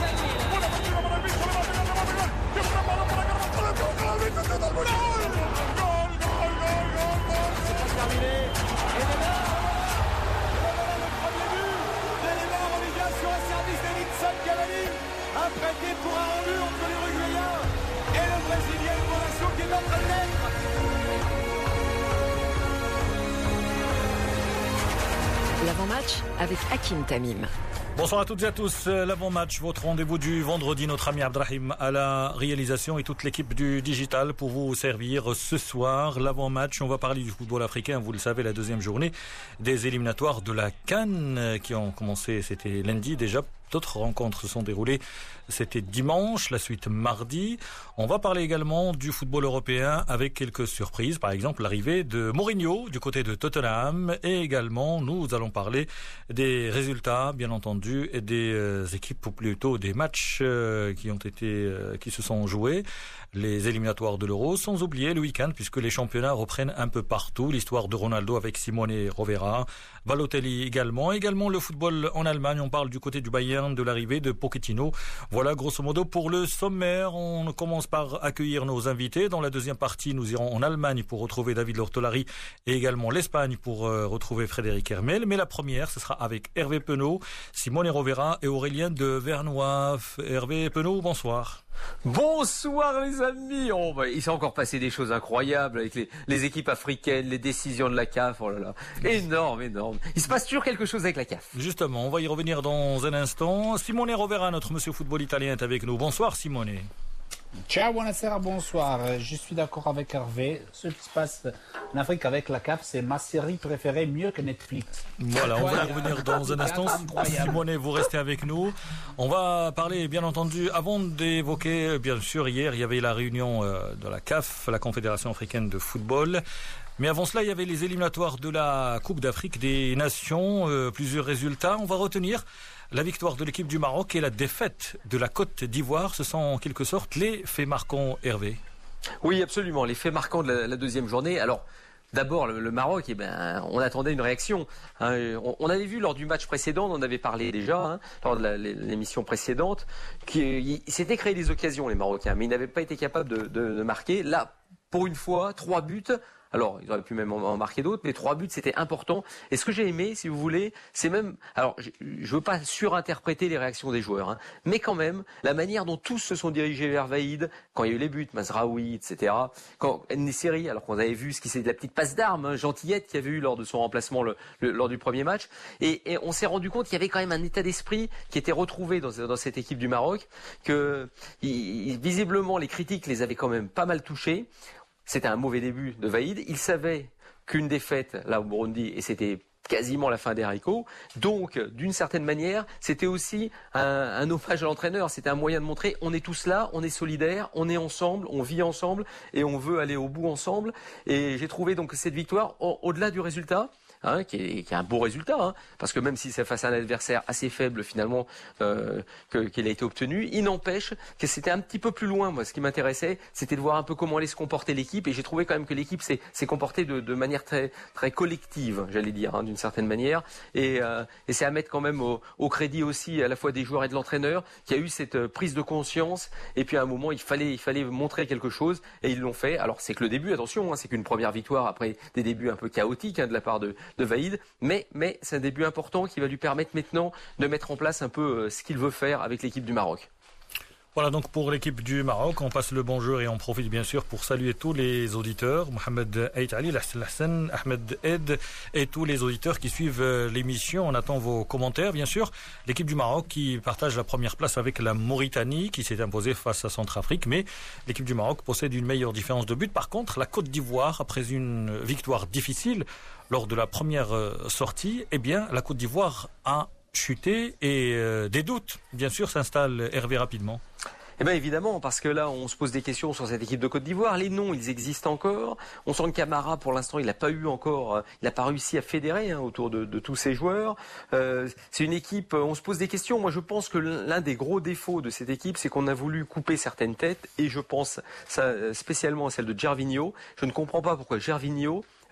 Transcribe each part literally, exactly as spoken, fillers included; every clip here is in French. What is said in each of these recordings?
L'avant-match avec Hakim Tamim. Bonsoir à toutes et à tous. L'avant-match, votre rendez-vous du vendredi. Notre ami Abdrahim à la réalisation et toute l'équipe du digital pour vous servir ce soir. L'avant-match, on va parler du football africain. Vous le savez, la deuxième journée des éliminatoires de la CAN qui ont commencé, c'était lundi déjà. D'autres rencontres se sont déroulées, c'était dimanche, la suite mardi. On va parler également du football européen avec quelques surprises. Par exemple, l'arrivée de Mourinho du côté de Tottenham. Et également, nous allons parler des résultats, bien entendu, et des euh, équipes, ou plutôt des matchs euh, qui ont été, euh, qui se sont joués. Les éliminatoires de l'Euro, sans oublier le week-end, puisque les championnats reprennent un peu partout. L'histoire de Ronaldo avec Simone Rovera, Balotelli également. Également le football en Allemagne, on parle du côté du Bayern, de l'arrivée de Pochettino. Voilà grosso modo pour le sommaire. On commence par accueillir nos invités. Dans la deuxième partie, nous irons en Allemagne pour retrouver David Lortolari et également l'Espagne pour euh, retrouver Frédéric Hermel. Mais la première, ce sera avec Hervé Penaud, Simone Rovera et Aurélien de Vernois. Hervé Penaud, bonsoir. Bonsoir les amis. Oh, bah, il s'est encore passé des choses incroyables avec les, les équipes africaines, les décisions de la C A F. Oh là là, énorme, énorme. Il se passe toujours quelque chose avec la C A F. Justement, on va y revenir dans un instant. Simone Rovera, notre monsieur football italien, est avec nous. Bonsoir Simone. Ciao, buonasera, bonsoir. Je suis d'accord avec Hervé. Ce qui se passe en Afrique avec la C A F, c'est ma série préférée, mieux que Netflix. Voilà, on va y revenir dans un instant. Simone, vous restez avec nous. On va parler, bien entendu, avant d'évoquer, bien sûr, hier, il y avait la réunion de la C A F, la Confédération africaine de football. Mais avant cela, il y avait les éliminatoires de la Coupe d'Afrique des Nations, euh, plusieurs résultats. On va retenir la victoire de l'équipe du Maroc et la défaite de la Côte d'Ivoire. Ce sont en quelque sorte les faits marquants, Hervé. Oui, absolument, les faits marquants de la, la deuxième journée. Alors, d'abord, le, le Maroc, eh ben, on attendait une réaction. Hein. On, on avait vu lors du match précédent, on en avait parlé déjà, hein, lors de la, l'émission précédente, qu'ils s'étaient créé des occasions, les Marocains, mais ils n'avaient pas été capables de, de, de marquer. Là, pour une fois, trois buts. Alors, ils auraient pu même en marquer d'autres, mais trois buts, c'était important. Et ce que j'ai aimé, si vous voulez, c'est même... Alors, je ne veux pas surinterpréter les réactions des joueurs, hein, mais quand même, la manière dont tous se sont dirigés vers Vaïd, quand il y a eu les buts, Mazraoui, et cetera, quand Nesseri, alors qu'on avait vu ce qui c'est de la petite passe d'armes, hein, Gentillette qu'il y avait eu lors de son remplacement le, le, lors du premier match, et, et on s'est rendu compte qu'il y avait quand même un état d'esprit qui était retrouvé dans, dans cette équipe du Maroc, que il, visiblement les critiques les avaient quand même pas mal touchés. C'était un mauvais début de Vaïd. Il savait qu'une défaite, là, au Burundi, et c'était quasiment la fin des haricots. Donc, d'une certaine manière, c'était aussi un, un hommage à l'entraîneur. C'était un moyen de montrer, on est tous là, on est solidaires, on est ensemble, on vit ensemble, et on veut aller au bout ensemble. Et j'ai trouvé donc cette victoire, au, au-delà du résultat, Hein, qui, est, qui est un beau résultat, hein, parce que même si c'est face à un adversaire assez faible finalement euh, que, qu'il a été obtenu, il n'empêche que c'était un petit peu plus loin. Moi, ce qui m'intéressait, c'était de voir un peu comment allait se comporter l'équipe, et j'ai trouvé quand même que l'équipe s'est, s'est comportée de, de manière très, très collective, j'allais dire, hein, d'une certaine manière, et, euh, et c'est à mettre quand même au, au crédit aussi à la fois des joueurs et de l'entraîneur, qui a eu cette prise de conscience, et puis à un moment, il fallait, il fallait montrer quelque chose, et ils l'ont fait. Alors c'est que le début, attention, hein, c'est qu'une première victoire après des débuts un peu chaotiques hein, de la part de de Vaïd, mais, mais c'est un début important qui va lui permettre maintenant de mettre en place un peu ce qu'il veut faire avec l'équipe du Maroc. Voilà donc pour l'équipe du Maroc, on passe le bonjour et on profite bien sûr pour saluer tous les auditeurs, Mohamed Aït Ali, Hassan, Ahmed Ed et tous les auditeurs qui suivent l'émission. On attend vos commentaires bien sûr. L'équipe du Maroc qui partage la première place avec la Mauritanie qui s'est imposée face à Centrafrique, mais l'équipe du Maroc possède une meilleure différence de but. Par contre, la Côte d'Ivoire, après une victoire difficile lors de la première sortie, eh bien la Côte d'Ivoire a chuté et euh, des doutes, bien sûr, s'installent, Hervé, rapidement. Eh bien évidemment, parce que là on se pose des questions sur cette équipe de Côte d'Ivoire. Les noms, ils existent encore. On sent que Camara, pour l'instant, il n'a pas eu encore, il n'a pas réussi à fédérer hein, autour de, de tous ces joueurs. Euh, c'est une équipe, on se pose des questions. Moi je pense que l'un des gros défauts de cette équipe, c'est qu'on a voulu couper certaines têtes, et je pense ça, spécialement à celle de Gervinho. Je ne comprends pas pourquoi Gervinho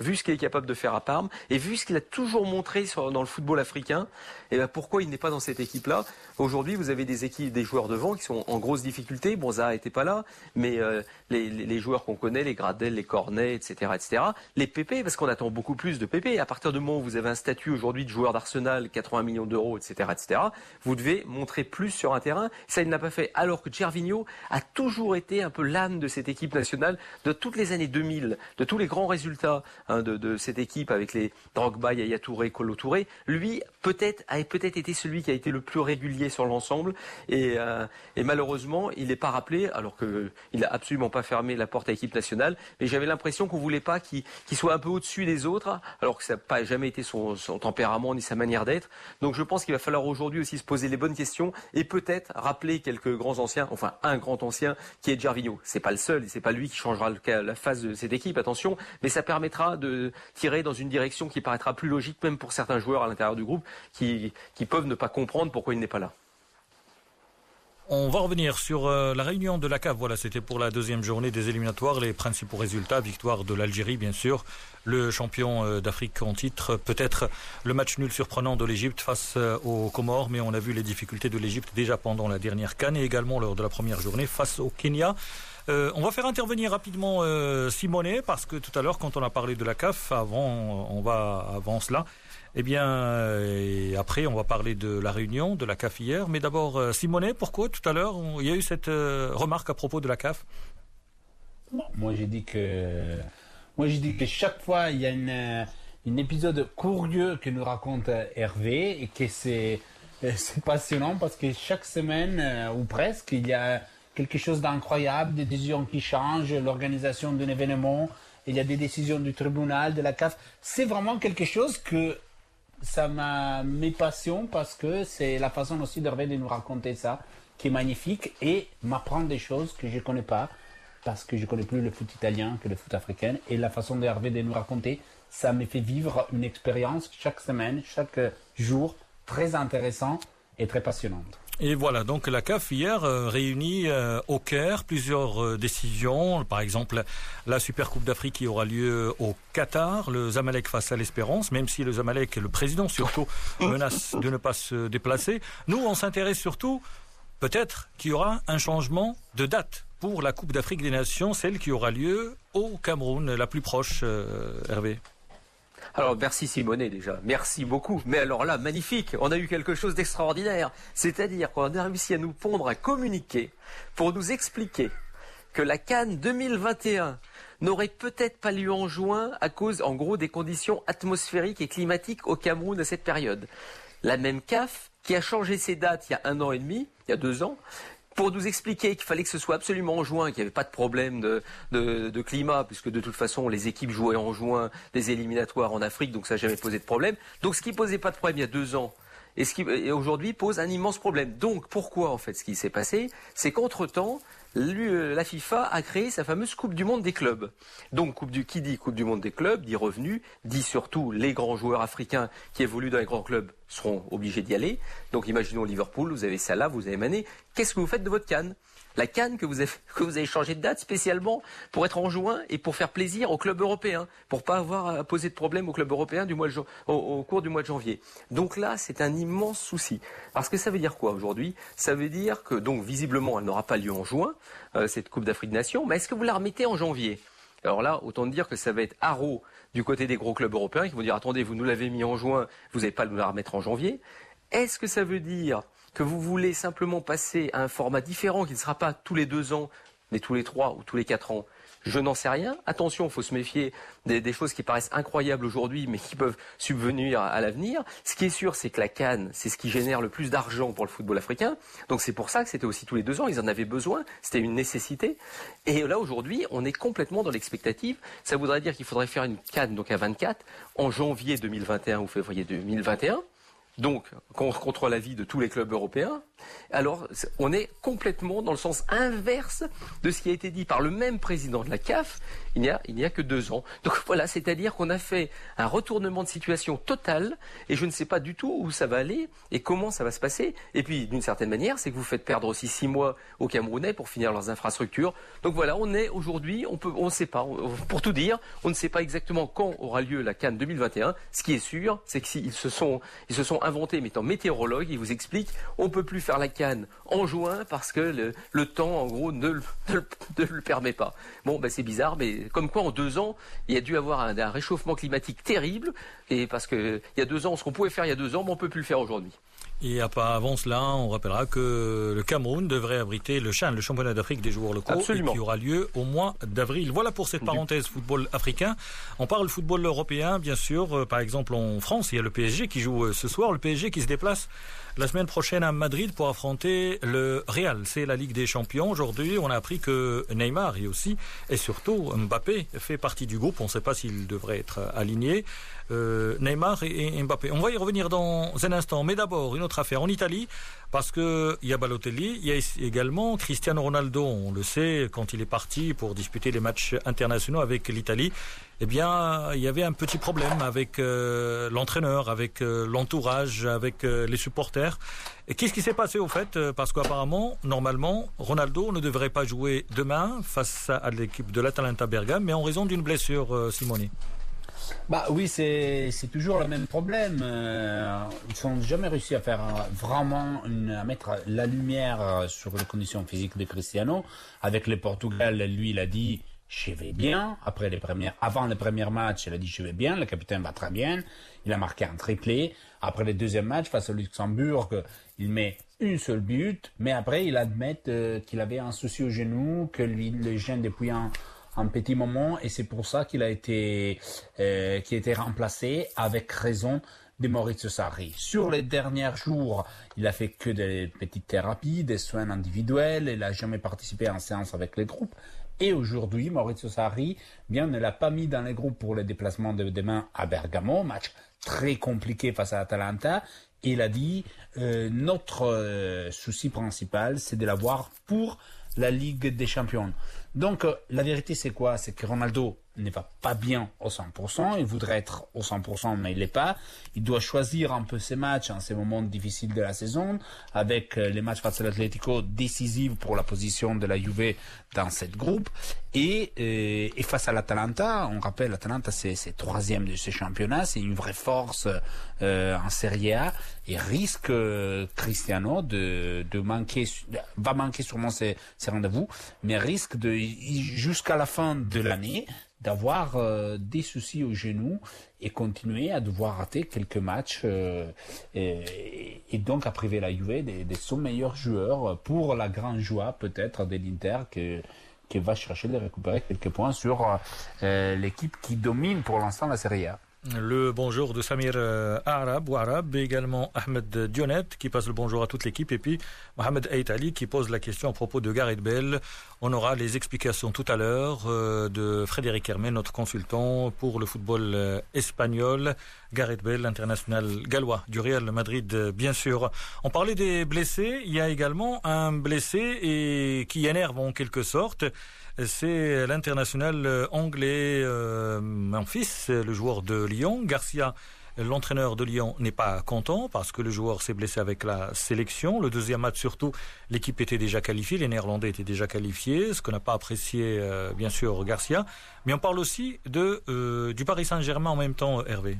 vu ce qu'il est capable de faire à Parme, et vu ce qu'il a toujours montré sur, dans le football africain, et ben pourquoi il n'est pas dans cette équipe-là? Aujourd'hui, vous avez des équipes, des joueurs devant qui sont en grosse difficulté. Bon, Zaha n'était pas là, mais euh, les, les, les joueurs qu'on connaît, les Gradel, les Cornet, et cetera, et cetera. Les Pépé, parce qu'on attend beaucoup plus de Pépé. À partir du moment où vous avez un statut aujourd'hui de joueur d'Arsenal, quatre-vingts millions d'euros, et cetera, et cetera, vous devez montrer plus sur un terrain. Ça, il n'a pas fait. Alors que Gervinho a toujours été un peu l'âme de cette équipe nationale, de toutes les années deux mille, de tous les grands résultats hein, de, de cette équipe avec les Drogba, Yaya Touré, Kolo Touré. Lui, peut-être, a peut-être été celui qui a été le plus régulier sur l'ensemble. Et, euh, et malheureusement, il n'est pas rappelé, alors qu'il n'a absolument pas fermé la porte à l'équipe nationale. Mais j'avais l'impression qu'on ne voulait pas qu'il, qu'il soit un peu au-dessus des autres, alors que ça n'a pas jamais été son, son tempérament ni sa manière d'être. Donc je pense qu'il va falloir aujourd'hui aussi se poser les bonnes questions et peut-être rappeler quelques grands anciens, enfin un grand ancien qui est Gervinho. C'est pas le seul, c'est pas lui qui changera le, la phase de cette équipe, attention, mais ça permettra de tirer dans une direction qui paraîtra plus logique même pour certains joueurs à l'intérieur du groupe qui, qui peuvent ne pas comprendre pourquoi il n'est pas là. On va revenir sur euh, la réunion de la C A F. Voilà, c'était pour la deuxième journée des éliminatoires. Les principaux résultats, victoire de l'Algérie, bien sûr, le champion euh, d'Afrique en titre, peut-être le match nul surprenant de l'Égypte face euh, aux Comores, mais on a vu les difficultés de l'Égypte déjà pendant la dernière CAN et également lors de la première journée face au Kenya. Euh, on va faire intervenir rapidement euh, Simonet, parce que tout à l'heure, quand on a parlé de la C A F, avant, on va avant cela, eh bien, euh, et après, on va parler de la réunion de la C A F hier. Mais d'abord, euh, Simonet, pourquoi tout à l'heure, on, il y a eu cette euh, remarque à propos de la C A F? Non, moi j'ai dit que, moi j'ai dit que chaque fois il y a une, une épisode curieux que nous raconte Hervé et que c'est, c'est passionnant parce que chaque semaine ou presque il y a quelque chose d'incroyable, des décisions qui changent, l'organisation d'un événement, il y a des décisions du tribunal, de la C A F. C'est vraiment quelque chose que ça m'a mes passions parce que c'est la façon aussi d'Hervé de nous raconter ça qui est magnifique et m'apprendre des choses que je ne connais pas parce que je ne connais plus le foot italien que le foot africain et la façon d'Hervé de nous raconter, ça me fait vivre une expérience chaque semaine, chaque jour très intéressant et très passionnante. Et voilà, donc la C A F hier euh, réunit euh, au Caire plusieurs euh, décisions, par exemple la Super Coupe d'Afrique qui aura lieu au Qatar, le Zamalek face à l'Espérance, même si le Zamalek, le président surtout, menace de ne pas se déplacer. Nous, on s'intéresse surtout, peut-être qu'il y aura un changement de date pour la Coupe d'Afrique des Nations, celle qui aura lieu au Cameroun, la plus proche, euh, Hervé. Alors merci Simonet déjà, merci beaucoup. Mais alors là, magnifique, on a eu quelque chose d'extraordinaire. C'est-à-dire qu'on a réussi à nous pondre un communiqué pour nous expliquer que la CAN deux mille vingt et un n'aurait peut-être pas lieu en juin à cause, en gros, des conditions atmosphériques et climatiques au Cameroun à cette période. La même C A F qui a changé ses dates il y a un an et demi, il y a deux ans, pour nous expliquer qu'il fallait que ce soit absolument en juin, qu'il n'y avait pas de problème de, de, de climat, puisque de toute façon les équipes jouaient en juin des éliminatoires en Afrique, donc ça n'a jamais posé de problème. Donc ce qui ne posait pas de problème il y a deux ans, et ce qui et aujourd'hui pose un immense problème. Donc pourquoi en fait ce qui s'est passé, c'est qu'entre-temps, la FIFA a créé sa fameuse Coupe du Monde des clubs. Donc coupe du, qui dit Coupe du Monde des clubs, dit revenus, dit surtout les grands joueurs africains qui évoluent dans les grands clubs seront obligés d'y aller. Donc imaginons Liverpool, vous avez Salah, vous avez Mané. Qu'est-ce que vous faites de votre CAN ? La CAN que vous avez, que vous avez changé de date spécialement pour être en juin et pour faire plaisir aux clubs européens, pour pas avoir à poser de problème aux clubs européens du mois de, au, au cours du mois de janvier. Donc là, c'est un immense souci. Parce que ça veut dire quoi aujourd'hui ? Ça veut dire que donc visiblement, elle n'aura pas lieu en juin, euh, cette Coupe d'Afrique des Nations, mais est-ce que vous la remettez en janvier ? Alors là, autant dire que ça va être haro du côté des gros clubs européens qui vont dire attendez, vous nous l'avez mis en juin, vous n'avez pas à nous la remettre en janvier. Est-ce que ça veut dire que vous voulez simplement passer à un format différent qui ne sera pas tous les deux ans, mais tous les trois ou tous les quatre ans ? Je n'en sais rien. Attention, il faut se méfier des, des choses qui paraissent incroyables aujourd'hui, mais qui peuvent subvenir à, à l'avenir. Ce qui est sûr, c'est que la CAN, c'est ce qui génère le plus d'argent pour le football africain. Donc c'est pour ça que c'était aussi tous les deux ans. Ils en avaient besoin. C'était une nécessité. Et là, aujourd'hui, on est complètement dans l'expectative. Ça voudrait dire qu'il faudrait faire une CAN donc à vingt-quatre en janvier deux mille vingt et un ou février deux mille vingt et un. Donc, contre l'avis de tous les clubs européens, Alors, on est complètement dans le sens inverse de ce qui a été dit par le même président de la C A F il n'y a, il n'y a que deux ans. Donc voilà, c'est-à-dire qu'on a fait un retournement de situation total et je ne sais pas du tout où ça va aller et comment ça va se passer. Et puis, d'une certaine manière, c'est que vous faites perdre aussi six mois aux Camerounais pour finir leurs infrastructures. Donc voilà, on est aujourd'hui, on peut, on ne sait pas, pour tout dire, on ne sait pas exactement quand aura lieu la CAN deux mille vingt et un. Ce qui est sûr, c'est qu'ils se sont, ils se sont inventés, étant météorologues, ils vous expliquent, on peut plus faire la CAN en juin parce que le, le temps, en gros, ne le, ne le, ne le permet pas. Bon, ben c'est bizarre, mais comme quoi en deux ans, il y a dû avoir un, un réchauffement climatique terrible, et parce que il y a deux ans, ce qu'on pouvait faire il y a deux ans, mais on peut plus le faire aujourd'hui. Et avant cela, on rappellera que le Cameroun devrait abriter le CHAN, le championnat d'Afrique des joueurs locaux, Absolument. Et qui aura lieu au mois d'avril. Voilà pour cette parenthèse football africain. On parle football européen, bien sûr. Par exemple, en France, il y a le P S G qui joue ce soir. Le P S G qui se déplace la semaine prochaine à Madrid pour affronter le Real. C'est la Ligue des Champions. Aujourd'hui, on a appris que Neymar et aussi, et surtout Mbappé, fait partie du groupe. On ne sait pas s'il devrait être aligné. Euh, Neymar et, et Mbappé. On va y revenir dans un instant. Mais d'abord, une autre affaire en Italie, parce que il y a Balotelli, il y a également Cristiano Ronaldo. On le sait, quand il est parti pour disputer les matchs internationaux avec l'Italie, eh bien, il y avait un petit problème avec euh, l'entraîneur, avec euh, l'entourage, avec euh, les supporters. Et qu'est-ce qui s'est passé au fait? Parce qu'apparemment, normalement, Ronaldo ne devrait pas jouer demain face à l'équipe de l'Atalanta Bergame, mais en raison d'une blessure, euh, Simone. Bah oui, c'est c'est toujours le même problème. Euh, ils n'ont jamais réussi à faire vraiment une, à mettre la lumière sur les conditions physiques de Cristiano. Avec le Portugal, lui, il a dit je vais bien. Après les premières, avant les premiers matchs, il a dit je vais bien. Le capitaine va très bien. Il a marqué un triplé. Après le deuxième match face au Luxembourg, il met une seule but. Mais après, il admet euh, qu'il avait un souci au genou, que lui, le gêne depuis un un petit moment, et c'est pour ça qu'il a été euh, qu'il a été remplacé avec raison de Maurizio Sarri. Sur les derniers jours, il a fait que des petites thérapies, des soins individuels, il n'a jamais participé en séance avec les groupes. Et aujourd'hui, Maurizio Sarri, bien, ne l'a pas mis dans les groupes pour le déplacement de demain à Bergamo, match très compliqué face à Atalanta. Et il a dit euh, notre euh, souci principal, c'est de l'avoir pour la Ligue des Champions. Donc, euh, la vérité, c'est quoi? C'est que Ronaldo ne va pas bien au cent pour cent. Il voudrait être au cent pour cent, mais il l'est pas. Il doit choisir un peu ses matchs en ces moments difficiles de la saison, avec euh, les matchs face à l'Atlético décisifs pour la position de la Juve dans cette groupe. Et, euh, et face à l'Atalanta, on rappelle, l'Atalanta, c'est, c'est troisième de ce championnat. C'est une vraie force euh, en Serie A. Et risque euh, Cristiano de, de manquer, va manquer sûrement ses, ses rendez-vous, mais risque de, jusqu'à la fin de l'année, d'avoir euh, des soucis au genou et continuer à devoir rater quelques matchs euh, et, et donc à priver la Juve de, de son meilleur joueur pour la grande joie peut-être de l'Inter que, qui va chercher de récupérer quelques points sur euh, l'équipe qui domine pour l'instant la Serie A. Le bonjour de Samir euh, Arab ou Arab, et également Ahmed Dionet qui passe le bonjour à toute l'équipe, et puis Mohamed Aitali qui pose la question à propos de Gareth Bale. On aura les explications tout à l'heure euh, de Frédéric Hermé, notre consultant pour le football euh, espagnol. Gareth Bale, international gallois du Real Madrid, euh, bien sûr. On parlait des blessés, il y a également un blessé et qui énerve en quelque sorte. C'est l'international anglais euh, Memphis, le joueur de Lyon. Garcia, l'entraîneur de Lyon, n'est pas content parce que le joueur s'est blessé avec la sélection. Le deuxième match surtout, l'équipe était déjà qualifiée, les Néerlandais étaient déjà qualifiés, ce qu'on n'a pas apprécié euh, bien sûr Garcia. Mais on parle aussi de euh, du Paris Saint-Germain en même temps, Hervé.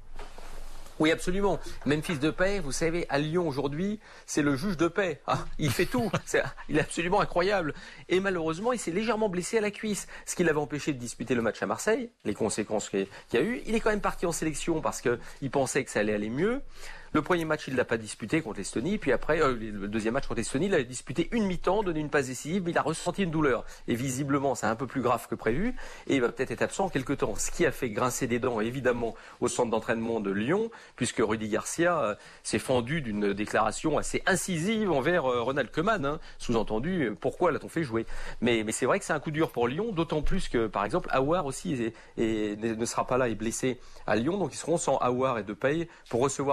Oui, absolument. Memphis Depay, vous savez, à Lyon aujourd'hui, c'est le juge de paix. Ah, il fait tout. C'est, il est absolument incroyable. Et malheureusement, il s'est légèrement blessé à la cuisse, ce qui l'avait empêché de disputer le match à Marseille. Les conséquences qu'il y a eu. Il est quand même parti en sélection parce qu'il pensait que ça allait aller mieux. Le premier match, il ne l'a pas disputé contre l'Estonie. Puis après, euh, le deuxième match contre l'Estonie, il a disputé une mi-temps, donné une passe décisive, mais il a ressenti une douleur. Et visiblement, c'est un peu plus grave que prévu. Et il va peut-être être absent quelque temps. Ce qui a fait grincer des dents, évidemment, au centre d'entraînement de Lyon, puisque Rudy Garcia euh, s'est fendu d'une déclaration assez incisive envers euh, Ronald Koeman. Hein. Sous-entendu, euh, pourquoi l'a-t-on fait jouer? Mais, mais c'est vrai que c'est un coup dur pour Lyon, d'autant plus que, par exemple, Aouar aussi est, est, ne sera pas là, est blessé à Lyon. Donc ils seront sans Aouar et Depay pour recevoir Nice.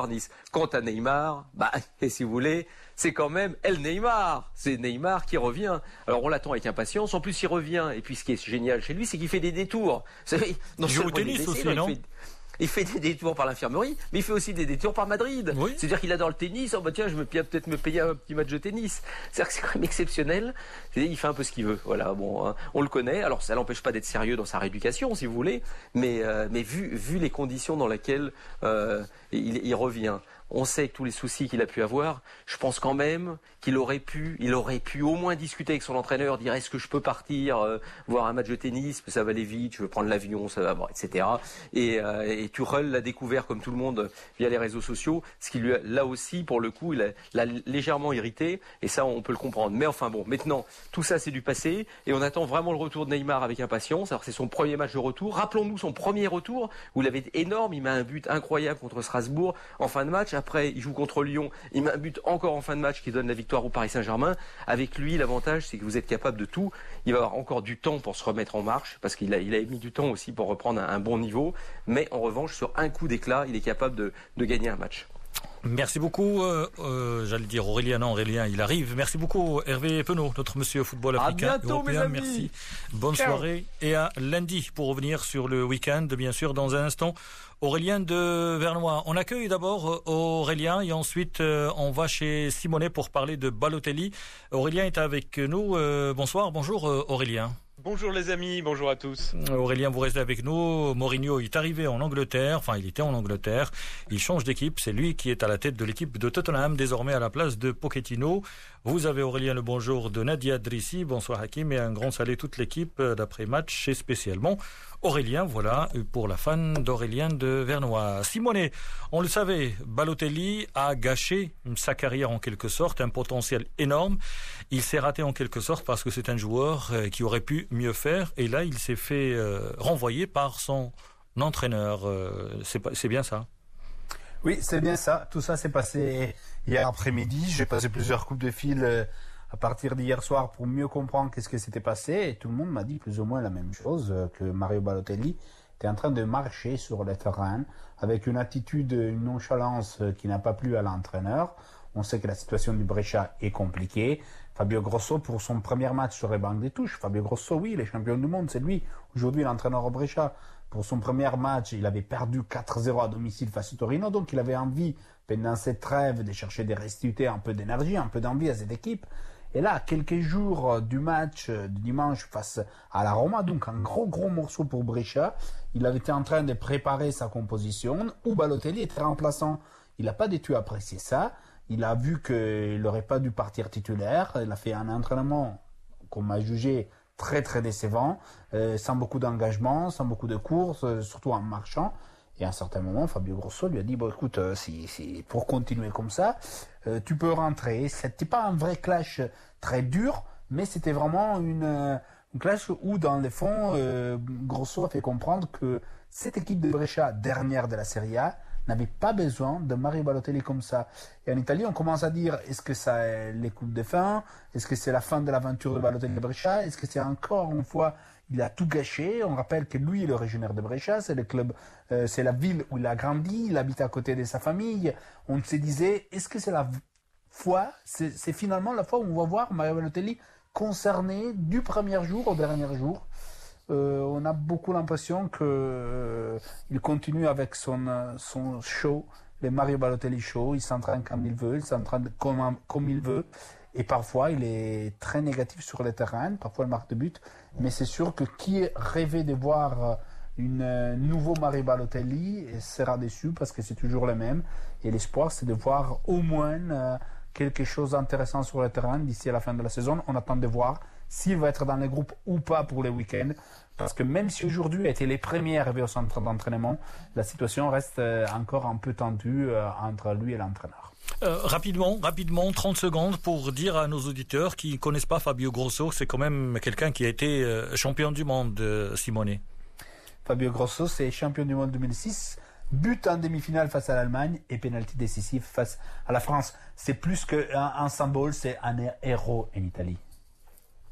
Quant à Neymar, bah, et si vous voulez, c'est quand même El Neymar. C'est Neymar qui revient. Alors on l'attend avec impatience. En plus, il revient. Et puis ce qui est génial chez lui, c'est qu'il fait des détours. Vous savez, non il joue au tennis aussi, non? il fait, il fait des détours par l'infirmerie, mais il fait aussi des détours par Madrid. Oui. C'est-à-dire qu'il adore le tennis. Oh bah tiens, je vais peut-être me payer un petit match de tennis. C'est-à-dire que c'est quand même exceptionnel. C'est-à-dire, il fait un peu ce qu'il veut. Voilà, bon, hein, on le connaît. Alors ça l'empêche pas d'être sérieux dans sa rééducation, si vous voulez, mais euh, mais vu vu les conditions dans lesquelles euh, il, il revient. On sait que tous les soucis qu'il a pu avoir, je pense quand même qu'il aurait pu, il aurait pu au moins discuter avec son entraîneur, dire est-ce que je peux partir euh, voir un match de tennis, ça va aller vite, je veux prendre l'avion, ça va, bon, et cetera. Et, euh, et Tuchel l'a découvert comme tout le monde via les réseaux sociaux, ce qui lui a, là aussi pour le coup, il l'a légèrement irrité, et ça on peut le comprendre. Mais enfin bon, maintenant tout ça c'est du passé, et on attend vraiment le retour de Neymar avec impatience. Alors c'est son premier match de retour. Rappelons-nous son premier retour où il avait été énorme, il met un but incroyable contre Strasbourg en fin de match. Après, il joue contre Lyon, il met un but encore en fin de match qui donne la victoire au Paris Saint-Germain. Avec lui, l'avantage, c'est que vous êtes capable de tout. Il va avoir encore du temps pour se remettre en marche, parce qu'il a, il a mis du temps aussi pour reprendre un, un bon niveau. Mais en revanche, sur un coup d'éclat, il est capable de, de gagner un match. Merci beaucoup, euh, euh, j'allais dire Aurélien, non Aurélien, il arrive. Merci beaucoup Hervé Penaud, notre monsieur football africain. À bientôt, européen. mes amis. Merci. Bonne Ciao. Soirée et à lundi pour revenir sur le week-end, bien sûr, dans un instant. Aurélien de Vernois. On accueille d'abord Aurélien et ensuite euh, on va chez Simonet pour parler de Balotelli. Aurélien est avec nous. Euh, bonsoir, bonjour euh, Aurélien. Bonjour les amis, bonjour à tous. Aurélien, vous restez avec nous. Mourinho est arrivé en Angleterre, enfin il était en Angleterre, il change d'équipe, c'est lui qui est à la tête de l'équipe de Tottenham, désormais à la place de Pochettino. Vous avez Aurélien le bonjour de Nadia Drissi, bonsoir Hakim et un grand salut toute l'équipe d'après-match et spécialement Aurélien, voilà pour la fan d'Aurélien de Vernois. Simonet, on le savait, Balotelli a gâché sa carrière en quelque sorte, un potentiel énorme. Il s'est raté en quelque sorte parce que c'est un joueur qui aurait pu mieux faire et là il s'est fait euh, renvoyer par son entraîneur. Euh, c'est bien ça? Oui, c'est bien ça. Tout ça s'est passé hier après-midi. J'ai passé plusieurs coupes de fil euh, à partir d'hier soir pour mieux comprendre qu'est-ce qui s'était passé et tout le monde m'a dit plus ou moins la même chose, euh, que Mario Balotelli était en train de marcher sur le terrain avec une attitude, une nonchalance euh, qui n'a pas plu à l'entraîneur. On sait que la situation du Brescia est compliquée. Fabio Grosso, pour son premier match sur les bancs des touches, Fabio Grosso, oui, il est champion du monde, c'est lui. Aujourd'hui, l'entraîneur au Brescia. Pour son premier match, il avait perdu quatre zéro à domicile face au Torino, donc il avait envie, pendant cette trêve, de chercher de restituer un peu d'énergie, un peu d'envie à cette équipe. Et là, quelques jours du match du dimanche face à la Roma, donc un gros gros morceau pour Brescia, il avait été en train de préparer sa composition, où Balotelli était remplaçant. Il n'a pas du tout apprécié ça. Il a vu qu'il n'aurait pas dû partir titulaire. Il a fait un entraînement qu'on m'a jugé très très décevant, euh, sans beaucoup d'engagement, sans beaucoup de courses, euh, surtout en marchant. Et à un certain moment, Fabio Grosso lui a dit, bon écoute, euh, si, si, pour continuer comme ça, euh, tu peux rentrer. C'était pas un vrai clash très dur, mais c'était vraiment une, euh, une clash où, dans le fond, euh, Grosso a fait comprendre que cette équipe de Brescia, dernière de la Serie A, n'avait pas besoin de Mario Balotelli comme ça. Et en Italie, on commence à dire, est-ce que ça est les coups de fin? Est-ce que c'est la fin de l'aventure de Balotelli de Brescia? Est-ce que c'est encore une fois, il a tout gâché? On rappelle que lui, il est originaire de Brescia, c'est le club, euh, c'est la ville où il a grandi, il habite à côté de sa famille. On se disait, est-ce que c'est la fois, c'est, c'est finalement la fois où on va voir Mario Balotelli concerné du premier jour au dernier jour? Euh, on a beaucoup l'impression qu'il euh, continue avec son, euh, son show, le Mario Balotelli Show. Il s'entraîne comme il veut, il s'entraîne comme, comme il veut. Et parfois, il est très négatif sur le terrain, parfois il marque de but. Mais c'est sûr que qui rêvait de voir une euh, nouveau Mario Balotelli sera déçu parce que c'est toujours le même. Et l'espoir, c'est de voir au moins euh, quelque chose d'intéressant sur le terrain d'ici à la fin de la saison. On attend de voir s'il va être dans les groupes ou pas pour les week-ends. Parce que même si aujourd'hui a été les premiers arrivés au centre d'entraînement, la situation reste encore un peu tendue entre lui et l'entraîneur. Euh, rapidement, rapidement, trente secondes pour dire à nos auditeurs qui ne connaissent pas Fabio Grosso, c'est quand même quelqu'un qui a été champion du monde, Simonet. Fabio Grosso, c'est champion du monde deux mille six, but en demi-finale face à l'Allemagne et pénalty décisif face à la France. C'est plus qu'un un symbole, c'est un héros en Italie.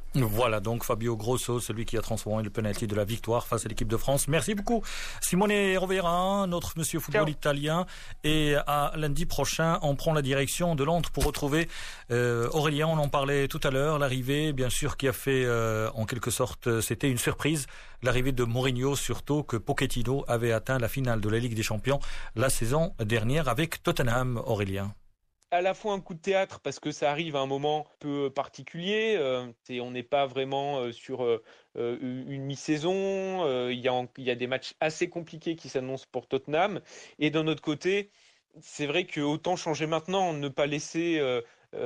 Voilà donc Fabio Grosso, celui qui a transformé le penalty de la victoire face à l'équipe de France. Merci beaucoup Simone Rovera, notre monsieur football Ciao. Italien. Et à lundi prochain, on prend la direction de Londres pour retrouver euh, Aurélien. On en parlait tout à l'heure, l'arrivée bien sûr qui a fait euh, en quelque sorte, c'était une surprise, l'arrivée de Mourinho, surtout que Pochettino avait atteint la finale de la Ligue des Champions la saison dernière avec Tottenham. Aurélien. À la fois un coup de théâtre parce que ça arrive à un moment un peu particulier, euh, c'est, on n'est pas vraiment euh, sur euh, une mi-saison, euh, il y a, il y a des matchs assez compliqués qui s'annoncent pour Tottenham, et d'un autre côté, c'est vrai que autant changer maintenant, ne pas laisser euh,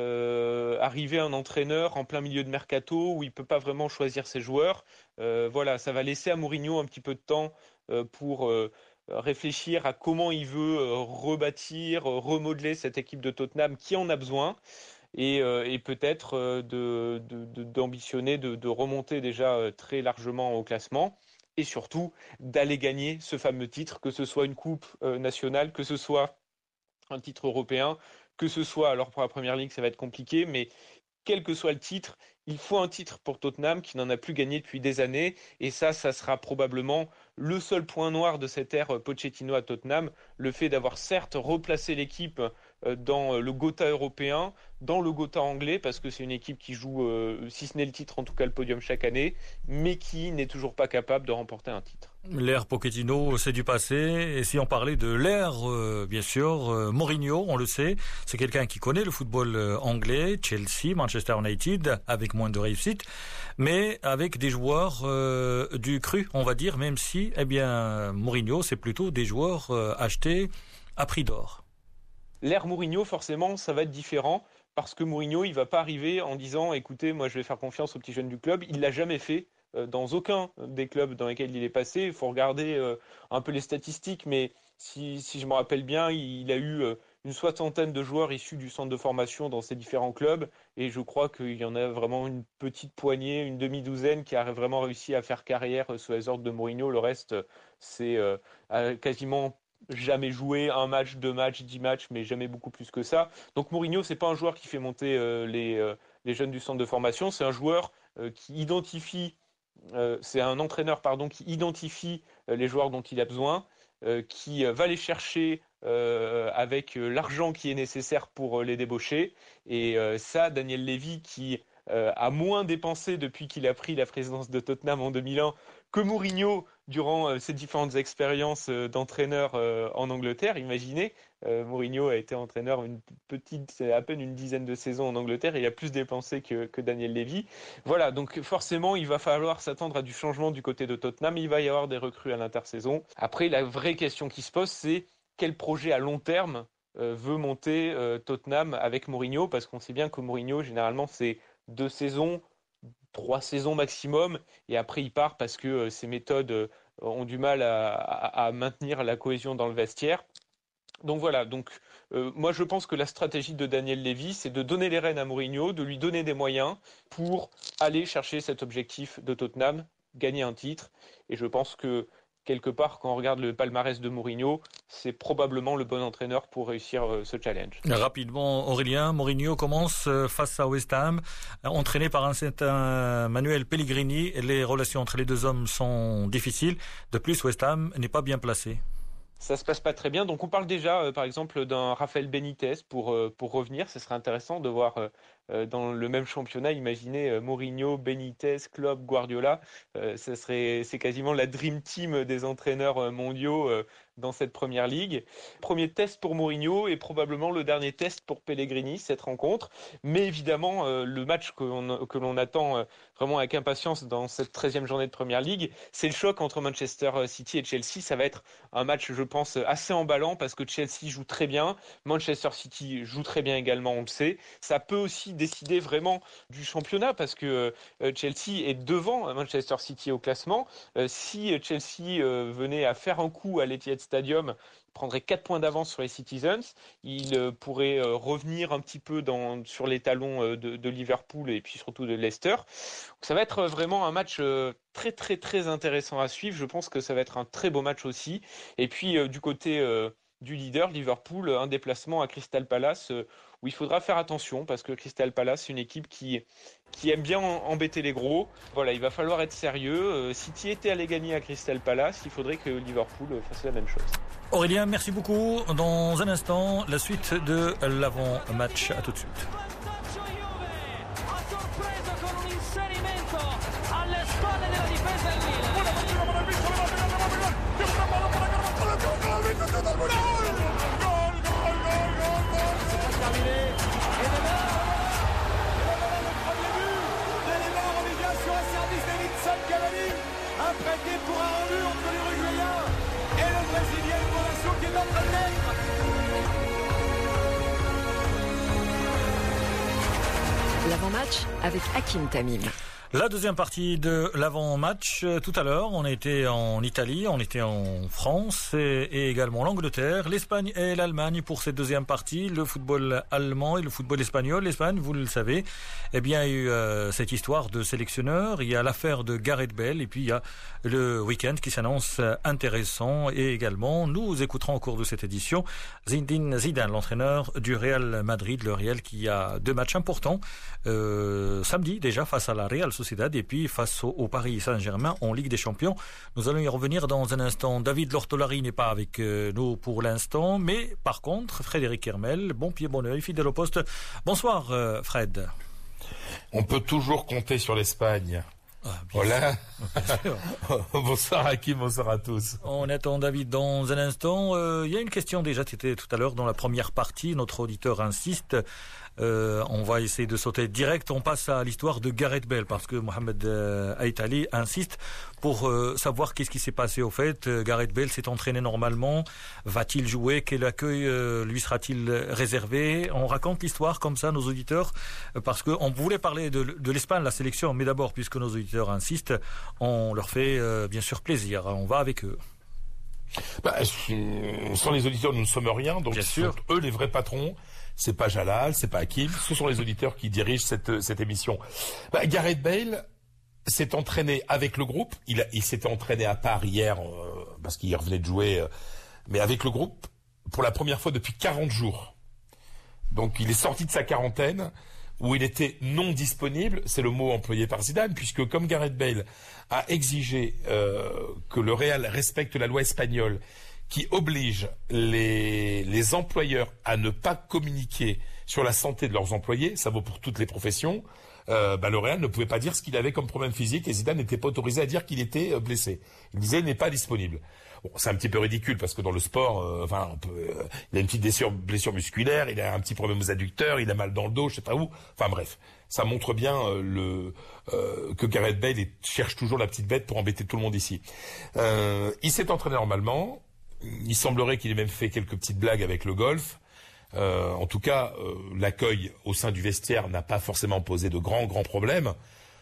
euh, arriver un entraîneur en plein milieu de mercato où il peut pas vraiment choisir ses joueurs. Euh, voilà, ça va laisser à Mourinho un petit peu de temps euh, pour euh, réfléchir à comment il veut rebâtir, remodeler cette équipe de Tottenham qui en a besoin, et, et peut-être de, de, de, d'ambitionner de, de remonter déjà très largement au classement, et surtout d'aller gagner ce fameux titre, que ce soit une coupe nationale, que ce soit un titre européen, que ce soit, alors pour la Première Ligue ça va être compliqué, mais quel que soit le titre, il faut un titre pour Tottenham qui n'en a plus gagné depuis des années, et ça, ça sera probablement le seul point noir de cette ère Pochettino à Tottenham, le fait d'avoir certes replacé l'équipe dans le Gotha européen, dans le Gotha anglais, parce que c'est une équipe qui joue, euh, si ce n'est le titre, en tout cas le podium chaque année, mais qui n'est toujours pas capable de remporter un titre. L'ère Pochettino, c'est du passé. Et si on parlait de l'ère, euh, bien sûr, euh, Mourinho, on le sait, c'est quelqu'un qui connaît le football euh, anglais, Chelsea, Manchester United, avec moins de réussite, mais avec des joueurs euh, du cru, on va dire, même si, eh bien, Mourinho, c'est plutôt des joueurs euh, achetés à prix d'or. L'ère Mourinho, forcément, ça va être différent, parce que Mourinho, il ne va pas arriver en disant « Écoutez, moi, je vais faire confiance aux petits jeunes du club ». Il ne l'a jamais fait euh, dans aucun des clubs dans lesquels il est passé. Il faut regarder euh, un peu les statistiques, mais si, si je me rappelle bien, il, il a eu euh, une soixantaine de joueurs issus du centre de formation dans ces différents clubs, et je crois qu'il y en a vraiment une petite poignée, une demi-douzaine qui a vraiment réussi à faire carrière sous les ordres de Mourinho. Le reste, c'est euh, quasiment jamais joué un match, deux matchs, dix matchs, mais jamais beaucoup plus que ça. Donc Mourinho, c'est pas un joueur qui fait monter euh, les, euh, les jeunes du centre de formation, c'est un joueur euh, qui identifie, euh, c'est un entraîneur pardon, qui identifie euh, les joueurs dont il a besoin, euh, qui euh, va les chercher euh, avec euh, l'argent qui est nécessaire pour euh, les débaucher. Et euh, ça, Daniel Levy, qui euh, a moins dépensé depuis qu'il a pris la présidence de Tottenham en deux mille un que Mourinho durant euh, ses différentes expériences euh, d'entraîneur euh, en Angleterre. Imaginez, euh, Mourinho a été entraîneur une petite, c'est à peine une dizaine de saisons en Angleterre, et il a plus dépensé que, que Daniel Levy. Voilà, donc forcément, il va falloir s'attendre à du changement du côté de Tottenham. Il va y avoir des recrues à l'intersaison. Après, la vraie question qui se pose, c'est quel projet à long terme euh, veut monter euh, Tottenham avec Mourinho, parce qu'on sait bien que Mourinho, généralement, c'est deux saisons, trois saisons maximum, et après il part parce que euh, ses méthodes euh, ont du mal à, à, à maintenir la cohésion dans le vestiaire. Donc voilà, donc euh, moi je pense que la stratégie de Daniel Levy, c'est de donner les rênes à Mourinho, de lui donner des moyens pour aller chercher cet objectif de Tottenham, gagner un titre, et je pense que quelque part, quand on regarde le palmarès de Mourinho, c'est probablement le bon entraîneur pour réussir euh, ce challenge. Rapidement, Aurélien, Mourinho commence euh, face à West Ham, euh, entraîné par un certain Manuel Pellegrini. Les relations entre les deux hommes sont difficiles. De plus, West Ham n'est pas bien placé. Ça se passe pas très bien. Donc on parle déjà, euh, par exemple, d'un Rafael Benitez pour, euh, pour revenir. Ce serait intéressant de voir euh, dans le même championnat, imaginez euh, Mourinho, Benitez, Klopp, Guardiola. Euh, ça serait, c'est quasiment la dream team des entraîneurs mondiaux euh, dans cette première ligue. Premier test pour Mourinho et probablement le dernier test pour Pellegrini, cette rencontre. Mais évidemment, euh, le match que, on, que l'on attend euh, vraiment avec impatience dans cette treizième journée de première ligue, c'est le choc entre Manchester City et Chelsea. Ça va être un match, je pense, assez emballant parce que Chelsea joue très bien, Manchester City joue très bien également, on le sait. Ça peut aussi décider vraiment du championnat parce que euh, Chelsea est devant Manchester City au classement. Euh, si Chelsea euh, venait à faire un coup à l'Etihad Stadium, il prendrait quatre points d'avance sur les Citizens. Il euh, pourrait euh, revenir un petit peu dans, sur les talons euh, de, de Liverpool et puis surtout de Leicester. Donc, ça va être vraiment un match euh, très très très intéressant à suivre. Je pense que ça va être un très beau match aussi. Et puis euh, du côté euh, du leader Liverpool, un déplacement à Crystal Palace euh, où il faudra faire attention parce que Crystal Palace, c'est une équipe qui, qui aime bien embêter les gros. Voilà, il va falloir être sérieux. Euh, City était allé gagner à Crystal Palace, il faudrait que Liverpool fasse la même chose. Aurélien, merci beaucoup. Dans un instant, la suite de l'avant-match. À tout de suite. Un prêté pour un rendu entre l'Uruguayen et le Brésilien, une relation qui est en train de naître. L'avant-match avec Hakim Tamim. La deuxième partie de l'avant-match, tout à l'heure, on était en Italie, on était en France et, et également l'Angleterre, l'Espagne et l'Allemagne pour cette deuxième partie, le football allemand et le football espagnol. L'Espagne, vous le savez, eh bien, il y a eu euh, cette histoire de sélectionneur, il y a l'affaire de Gareth Bale et puis il y a le week-end qui s'annonce intéressant et également, nous écouterons au cours de cette édition Zinedine Zidane, l'entraîneur du Real Madrid, le Real qui a deux matchs importants, euh, samedi déjà face à la Real Sociedad et puis face au, au Paris Saint-Germain en Ligue des Champions. Nous allons y revenir dans un instant. David Lortolari n'est pas avec euh, nous pour l'instant, mais par contre, Frédéric Hermel, bon pied, bon oeil, fidèle au poste. Bonsoir euh, Fred. On peut toujours compter sur l'Espagne. Ah, voilà. Bonsoir Hakim, bonsoir à tous. On attend David dans un instant. Euh, il y a une question déjà, tu étais tout à l'heure dans la première partie, notre auditeur insiste. Euh, on va essayer de sauter direct. On passe à l'histoire de Gareth Bale parce que Mohamed euh, Aïtali insiste pour euh, savoir qu'est-ce qui s'est passé au fait. Euh, Gareth Bale s'est entraîné normalement. Va-t-il jouer? Quel accueil euh, lui sera-t-il réservé? On raconte l'histoire comme ça, nos auditeurs, euh, parce qu'on voulait parler de, de l'Espagne, la sélection, mais d'abord, puisque nos auditeurs insistent, on leur fait euh, bien sûr plaisir. On va avec eux. Bah, sans les auditeurs, nous ne sommes rien. Donc, bien ce sûr. sont eux les vrais patrons. C'est pas Jalal, c'est pas Hakim. Ce sont les auditeurs qui dirigent cette, cette émission. Bah, Gareth Bale s'est entraîné avec le groupe. Il, a, il s'était entraîné à part hier, euh, parce qu'il revenait de jouer, euh, mais avec le groupe, pour la première fois depuis quarante jours. Donc, il est sorti de sa quarantaine, où il était non disponible, c'est le mot employé par Zidane, puisque comme Gareth Bale a exigé euh, que le Real respecte la loi espagnole, qui oblige les, les employeurs à ne pas communiquer sur la santé de leurs employés, ça vaut pour toutes les professions, euh, bah, le Real ne pouvait pas dire ce qu'il avait comme problème physique et Zidane n'était pas autorisé à dire qu'il était euh, blessé. Il disait il n'est pas disponible. Bon, c'est un petit peu ridicule parce que dans le sport, euh, enfin, on peut, euh, il a une petite blessure, blessure musculaire, il a un petit problème aux adducteurs, il a mal dans le dos, je sais pas où. Enfin bref, ça montre bien euh, le euh, que Gareth Bale cherche toujours la petite bête pour embêter tout le monde ici. Euh, il s'est entraîné normalement. Il semblerait qu'il ait même fait quelques petites blagues avec le golf. Euh, en tout cas, euh, l'accueil au sein du vestiaire n'a pas forcément posé de grands, grands problèmes.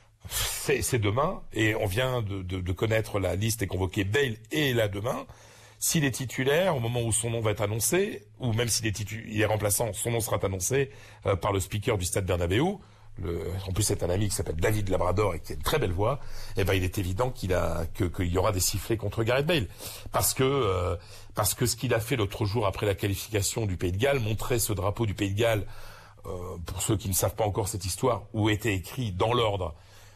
C'est, c'est demain, et on vient de, de, de connaître la liste et convoquer Bale et là demain. S'il est titulaire, au moment où son nom va être annoncé, ou même s'il est, titu- il est remplaçant, son nom sera annoncé euh, par le speaker du Stade Bernabéu. Le, en plus, c'est un ami qui s'appelle David Labrador et qui a une très belle voix. Et ben, il est évident qu'il a que qu'il y aura des sifflets contre Gareth Bale, parce que euh, parce que ce qu'il a fait l'autre jour après la qualification du Pays de Galles, montrer ce drapeau du Pays de Galles, euh, pour ceux qui ne savent pas encore cette histoire, où était écrit dans l'ordre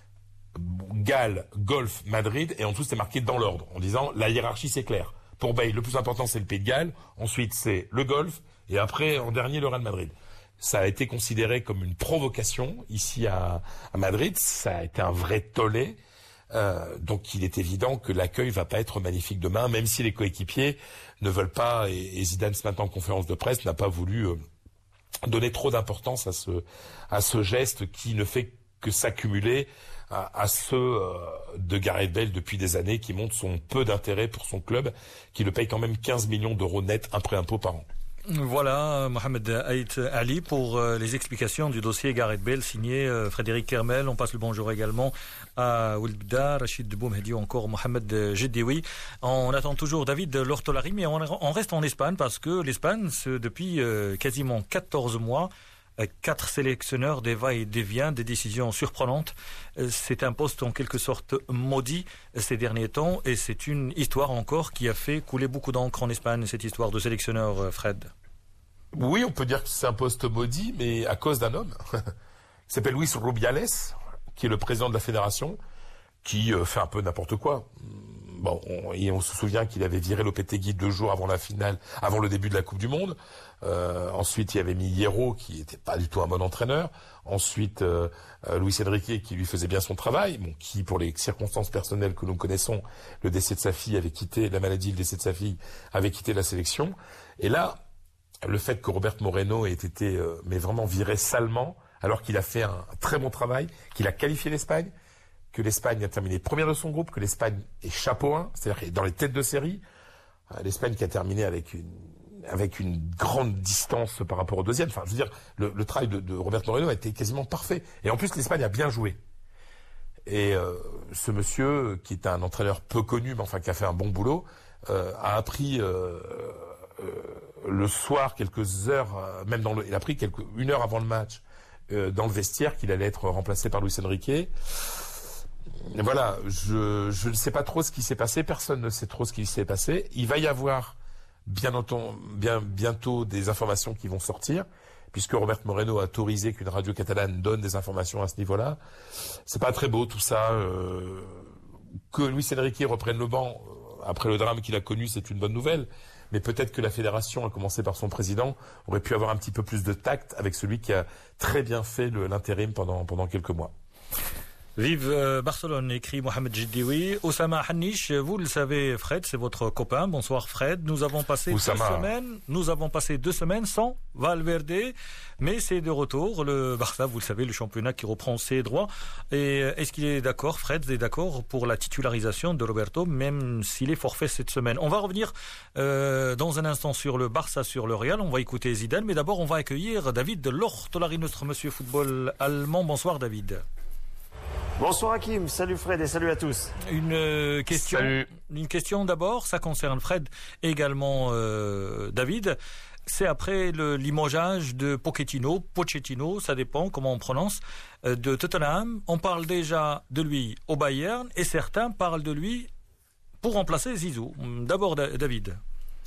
Galles, Golf, Madrid, et en dessous c'était marqué dans l'ordre, en disant la hiérarchie c'est clair. Pour Bale, le plus important c'est le Pays de Galles, ensuite c'est le Golf, et après en dernier le Real Madrid. Ça a été considéré comme une provocation ici à, à Madrid. Ça a été un vrai tollé. Euh, donc il est évident que l'accueil va pas être magnifique demain, même si les coéquipiers ne veulent pas. Et, et Zidane ce matin en conférence de presse n'a pas voulu euh, donner trop d'importance à ce à ce geste qui ne fait que s'accumuler à, à ceux euh, de Gareth Bale depuis des années, qui montrent son peu d'intérêt pour son club, qui le paye quand même quinze millions d'euros net après impôt par an. Voilà, Mohamed Aït-Ali pour euh, les explications du dossier Gareth Bale signé euh, Frédéric Kermel. On passe le bonjour également à Oulbda, Rachid Boumhedi ou encore Mohamed Jeddewi. On attend toujours David Lortolari, mais on, on reste en Espagne parce que l'Espagne, depuis euh, quasiment quatorze mois, Quatre sélectionneurs, des va et des vient, des décisions surprenantes. C'est un poste en quelque sorte maudit ces derniers temps et c'est une histoire encore qui a fait couler beaucoup d'encre en Espagne, cette histoire de sélectionneur, Fred. Oui, on peut dire que c'est un poste maudit, mais à cause d'un homme qui s'appelle Luis Rubiales, qui est le président de la fédération, qui fait un peu n'importe quoi. Bon, on, et on se souvient qu'il avait viré Lopetegui deux jours avant la finale, avant le début de la Coupe du Monde. Euh, ensuite, il y avait mis Hierro, qui était pas du tout un bon entraîneur. Ensuite, euh, euh, Luis Enrique, qui lui faisait bien son travail, bon, qui, pour les circonstances personnelles que nous connaissons, le décès de sa fille avait quitté, la maladie, le décès de sa fille, avait quitté la sélection. Et là, le fait que Robert Moreno ait été, euh, mais vraiment viré salement, alors qu'il a fait un très bon travail, qu'il a qualifié l'Espagne, que l'Espagne a terminé première de son groupe, que l'Espagne est chapeau un, c'est-à-dire qu'elle est dans les têtes de série. L'Espagne qui a terminé avec une, avec une grande distance par rapport au deuxième. Enfin, je veux dire, le, le travail de, de Robert Moreno a été quasiment parfait. Et en plus, l'Espagne a bien joué. Et euh, ce monsieur, qui est un entraîneur peu connu, mais enfin qui a fait un bon boulot, euh, a appris euh, euh, le soir, quelques heures, euh, même dans le, il a pris quelques, une heure avant le match, euh, dans le vestiaire, qu'il allait être remplacé par Luis Enrique. Voilà, je, je ne sais pas trop ce qui s'est passé, personne ne sait trop ce qui s'est passé. Il va y avoir bien entendu, bien, bientôt des informations qui vont sortir, puisque Robert Moreno a autorisé qu'une radio catalane donne des informations à ce niveau-là. C'est pas très beau tout ça. Euh, que Luis Enrique reprenne le banc après le drame qu'il a connu, c'est une bonne nouvelle. Mais peut-être que la fédération, à commencer par son président, aurait pu avoir un petit peu plus de tact avec celui qui a très bien fait le, l'intérim pendant, pendant quelques mois. Vive euh, Barcelone, écrit Mohamed Jiddiwi. Oussama Haniche, vous le savez, Fred, c'est votre copain. Bonsoir Fred. Nous avons passé Oussama. deux semaines, nous avons passé deux semaines sans Valverde, mais c'est de retour. Le Barça, vous le savez, le championnat qui reprend ses droits. Et est-ce qu'il est d'accord, Fred, est d'accord pour la titularisation de Roberto, même s'il est forfait cette semaine? On va revenir euh, dans un instant sur le Barça, sur le Real. On va écouter Zidane, mais d'abord on va accueillir David de l'Ortolari, notre monsieur football allemand. Bonsoir David. Bonsoir Hakim, salut Fred et salut à tous. Une euh, question, Salut. une question d'abord, ça concerne Fred et également euh, David. C'est après le limogeage de Pochettino, Pochettino, ça dépend comment on prononce, euh, de Tottenham. On parle déjà de lui au Bayern et certains parlent de lui pour remplacer Zizou. D'abord David.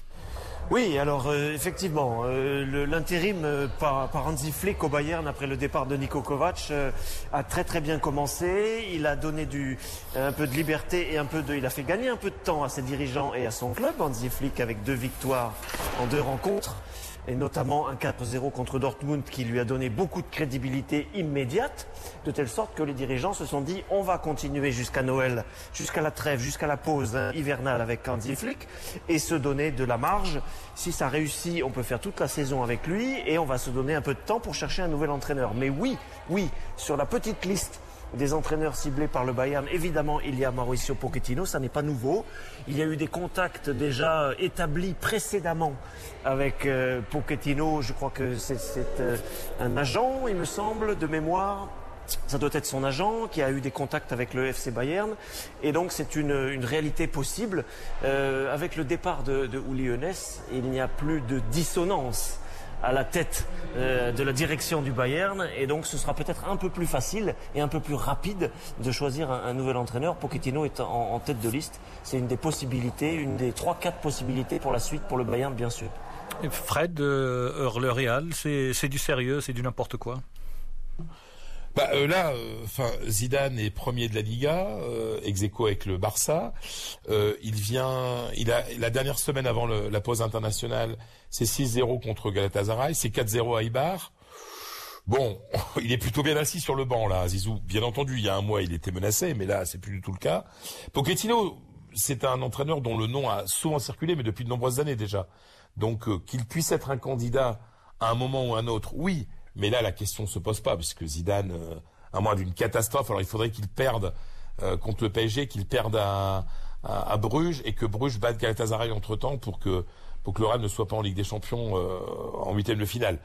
Oui, alors euh, effectivement, euh, le, l'intérim euh, par, par Hansi Flick au Bayern après le départ de Niko Kovac euh, a très très bien commencé. Il a donné du, un peu de liberté et un peu de, il a fait gagner un peu de temps à ses dirigeants et à son club, Hansi Flick, avec deux victoires en deux rencontres. Et notamment un quatre zéro contre Dortmund qui lui a donné beaucoup de crédibilité immédiate, de telle sorte que les dirigeants se sont dit on va continuer jusqu'à Noël, jusqu'à la trêve, jusqu'à la pause hein, hivernale avec Hansi Flick et se donner de la marge. Si ça réussit, on peut faire toute la saison avec lui et on va se donner un peu de temps pour chercher un nouvel entraîneur. Mais oui, oui, sur la petite liste des entraîneurs ciblés par le Bayern, évidemment, il y a Mauricio Pochettino, ça n'est pas nouveau. Il y a eu des contacts déjà établis précédemment avec euh, Pochettino. Je crois que c'est, c'est euh, un agent, il me semble, de mémoire. Ça doit être son agent qui a eu des contacts avec le F C Bayern. Et donc, c'est une, une réalité possible. Euh, avec le départ de, de Uli Hoeneß, il n'y a plus de dissonance à la tête euh, de la direction du Bayern et donc ce sera peut-être un peu plus facile et un peu plus rapide de choisir un, un nouvel entraîneur. Pochettino est en, en tête de liste, c'est une des possibilités, une des trois quatre possibilités pour la suite pour le Bayern bien sûr. Fred, euh, le Real, c'est, c'est du sérieux, c'est du n'importe quoi? Bah euh, là, enfin euh, Zidane est premier de la Liga, euh, ex aequo avec le Barça. Euh, il vient, il a la dernière semaine avant le, la pause internationale, c'est six zéro contre Galatasaray, c'est quatre zéro à Eibar. Bon, il est plutôt bien assis sur le banc là, Zizou. Bien entendu, il y a un mois, il était menacé, mais là, c'est plus du tout le cas. Pochettino, c'est un entraîneur dont le nom a souvent circulé, mais depuis de nombreuses années déjà. Donc euh, qu'il puisse être un candidat à un moment ou à un autre, oui. Mais là, la question ne se pose pas, puisque Zidane, euh, à moins d'une catastrophe, alors il faudrait qu'il perde euh, contre le P S G, qu'il perde à, à, à Bruges, et que Bruges batte Galatasaray entre-temps pour que, pour que le Real ne soit pas en Ligue des Champions euh, en huitième de finale.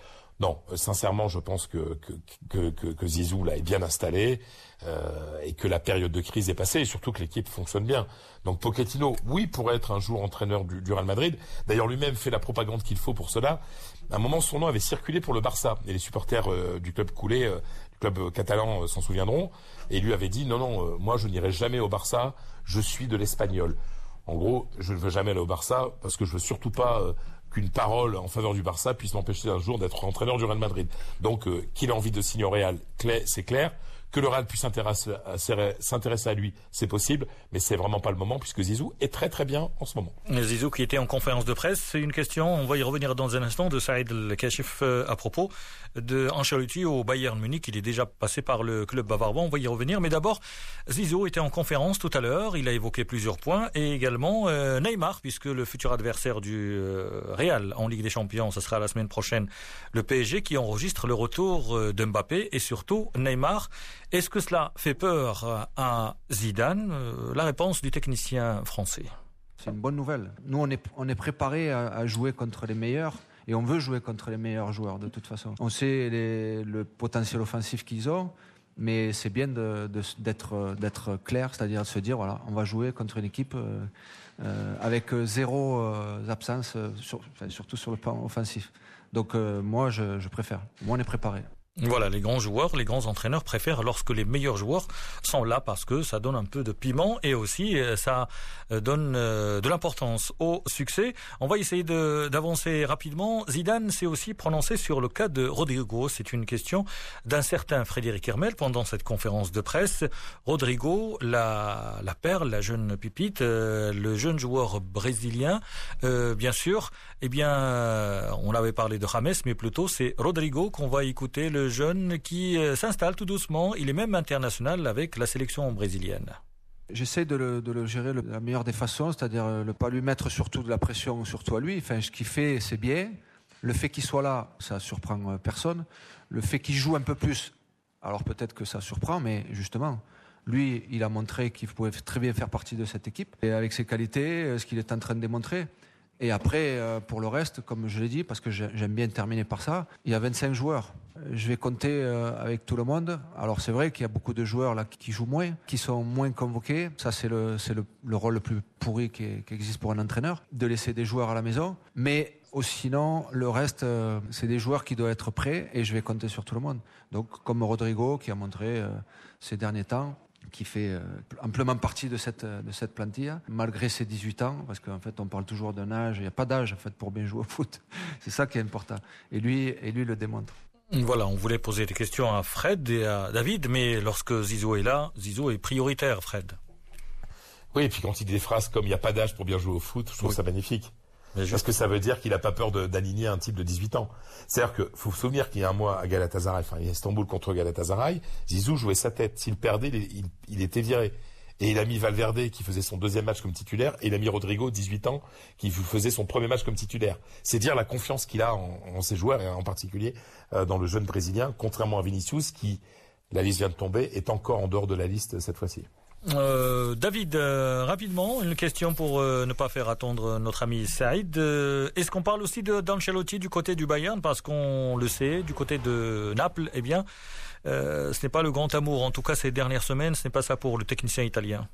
Non, sincèrement, je pense que que que, que, que Zizou là est bien installé euh, et que la période de crise est passée et surtout que l'équipe fonctionne bien. Donc Pochettino, oui, pourrait être un jour entraîneur du, du Real Madrid. D'ailleurs, lui-même fait la propagande qu'il faut pour cela. À un moment, son nom avait circulé pour le Barça et les supporters euh, du club coulé, euh, du club catalan, euh, s'en souviendront. Et lui avait dit non, non, euh, moi je n'irai jamais au Barça. Je suis de l'Espagnol. En gros, je ne veux jamais aller au Barça parce que je veux surtout pas euh, qu'une parole en faveur du Barça puisse m'empêcher un jour d'être entraîneur du Real Madrid. Donc, euh, qu'il a envie de signer au Real, c'est clair. Que le Real puisse s'intéresser à, s'intéresser à lui, c'est possible, mais c'est vraiment pas le moment puisque Zizou est très très bien en ce moment. Zizou qui était en conférence de presse, c'est une question, on va y revenir dans un instant, de Saïd El-Kachif à propos de Ancelotti au Bayern Munich. Il est déjà passé par le club bavarois, on va y revenir. Mais d'abord, Zizou était en conférence tout à l'heure, il a évoqué plusieurs points et également euh, Neymar, puisque le futur adversaire du euh, Real en Ligue des Champions, ce sera la semaine prochaine, le P S G qui enregistre le retour euh, de Mbappé et surtout Neymar. Est-ce que cela fait peur à Zidane? La réponse du technicien français. C'est une bonne nouvelle. Nous, on est, on est préparé à, à jouer contre les meilleurs et on veut jouer contre les meilleurs joueurs de toute façon. On sait les, le potentiel offensif qu'ils ont, mais c'est bien de, de, d'être, d'être clair, c'est-à-dire de se dire voilà, on va jouer contre une équipe euh, euh, avec zéro euh, absence, sur, enfin, surtout sur le plan offensif. Donc euh, moi, je, je préfère. Moi, on est préparé. Voilà, les grands joueurs, les grands entraîneurs préfèrent lorsque les meilleurs joueurs sont là parce que ça donne un peu de piment et aussi ça donne de l'importance au succès. On va essayer de, d'avancer rapidement. Zidane s'est aussi prononcé sur le cas de Rodrigo. C'est une question d'un certain Frédéric Hermel pendant cette conférence de presse. Rodrigo, la, la perle, la jeune pipite, euh, le jeune joueur brésilien, euh, bien sûr, eh bien, on avait parlé de James, mais plutôt c'est Rodrigo qu'on va écouter, le jeune qui s'installe tout doucement. Il est même international avec la sélection brésilienne. J'essaie de le, de le gérer de la meilleure des façons, c'est-à-dire ne pas lui mettre surtout de la pression surtout à lui. Enfin, ce qu'il fait, c'est bien. Le fait qu'il soit là, ça surprend personne. Le fait qu'il joue un peu plus, alors peut-être que ça surprend, mais justement, lui, il a montré qu'il pouvait très bien faire partie de cette équipe. Et avec ses qualités, ce qu'il est en train de démontrer. Et après, pour le reste, comme je l'ai dit, parce que j'aime bien terminer par ça, il y a vingt-cinq joueurs. Je vais compter avec tout le monde. Alors c'est vrai qu'il y a beaucoup de joueurs là qui jouent moins, qui sont moins convoqués. Ça c'est le, c'est le, le rôle le plus pourri qui, qui existe pour un entraîneur, de laisser des joueurs à la maison. Mais sinon, le reste, c'est des joueurs qui doivent être prêts et je vais compter sur tout le monde. Donc comme Rodrigo qui a montré ces derniers temps, qui fait euh, amplement partie de cette, de cette plantilla, malgré ses dix-huit ans, parce qu'en fait, on parle toujours d'un âge, il n'y a pas d'âge en fait, pour bien jouer au foot. C'est ça qui est important. Et lui, et lui le démontre. Voilà, on voulait poser des questions à Fred et à David, mais lorsque Zizou est là, Zizou est prioritaire, Fred. Oui, et puis quand il dit des phrases comme « il n'y a pas d'âge pour bien jouer au foot », je trouve oui. ça magnifique. Mais Parce que ça veut dire qu'il n'a pas peur de, d'aligner un type de dix-huit ans. C'est-à-dire qu'il faut se souvenir qu'il y a un mois à Galatasaray, enfin à Istanbul contre Galatasaray, Zizou jouait sa tête. S'il perdait, il, il, il était viré. Et il a mis Valverde qui faisait son deuxième match comme titulaire, et il a mis Rodrigo, dix-huit ans, qui faisait son premier match comme titulaire. C'est dire la confiance qu'il a en, en ses joueurs, et en particulier euh, dans le jeune Brésilien, contrairement à Vinicius, qui, la liste vient de tomber, est encore en dehors de la liste cette fois-ci. Euh, David, euh, rapidement, une question pour euh, ne pas faire attendre notre ami Saïd. Euh, est-ce qu'on parle aussi de, d'Ancelotti du côté du Bayern? Parce qu'on le sait, du côté de Naples, eh bien, euh, ce n'est pas le grand amour. En tout cas, ces dernières semaines, ce n'est pas ça pour le technicien italien.